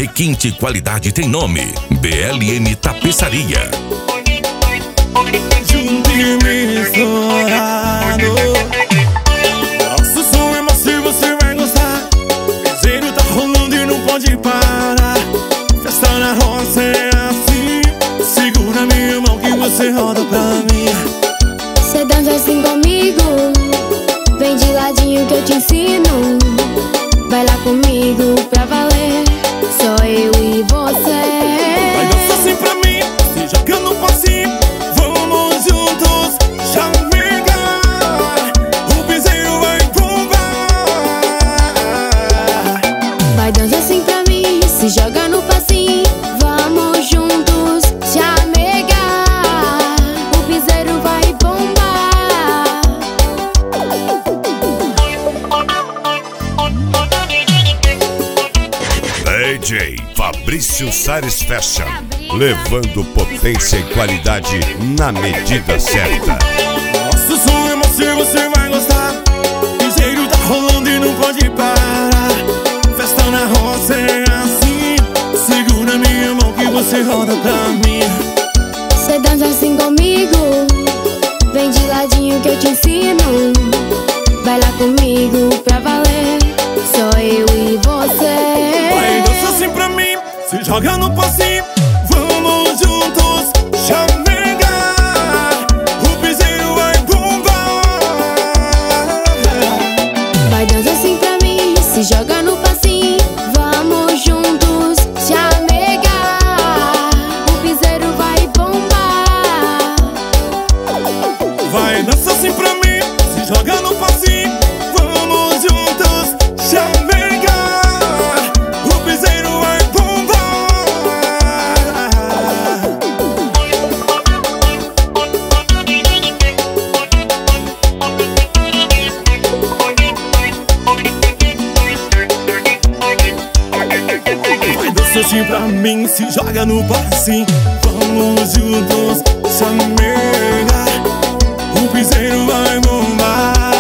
Requinte qualidade tem nome. BLM Tapeçaria. Junto e misturado. Nosso som é macio, você vai gostar. Piseiro tá rolando e não pode parar. Festa na roça é assim. Segura minha mão que você roda pra mim. Cê dança assim comigo. Vem de ladinho que eu te ensino. Vai lá comigo pra valer. Só eu e você. Vai dançar assim pra mim, se joga no passinho. Vamos juntos chavegar. O piseiro vai bombar. Vai dançar assim pra mim, se joga no passinho. Vamos juntos chamegar. O piseiro vai bombar. DJ Fabrício Sares Fashion, levando potência e qualidade na medida certa. Nosso som é macio, você vai gostar. Piseiro tá rolando e não pode parar. Festa na roça é assim. Segura minha mão que você roda pra mim. Cê dança assim comigo. Vem de ladinho que eu te ensino. Vai lá comigo pra valer. Só eu e você. Vai dançar assim pra mim, se joga no passinho. Vamos juntos chamegar. O piseiro vai bombar. Vai dançar assim pra mim, se joga no passinho. Vamos juntos chamegar. O piseiro vai bombar. Vai dançar assim pra mim, se joga no passinho. Vamos juntos chamegar. O piseiro vai bombar. Vai dançar assim pra mim, se joga no passinho. Vamos juntos chamegar. O piseiro vai bombar.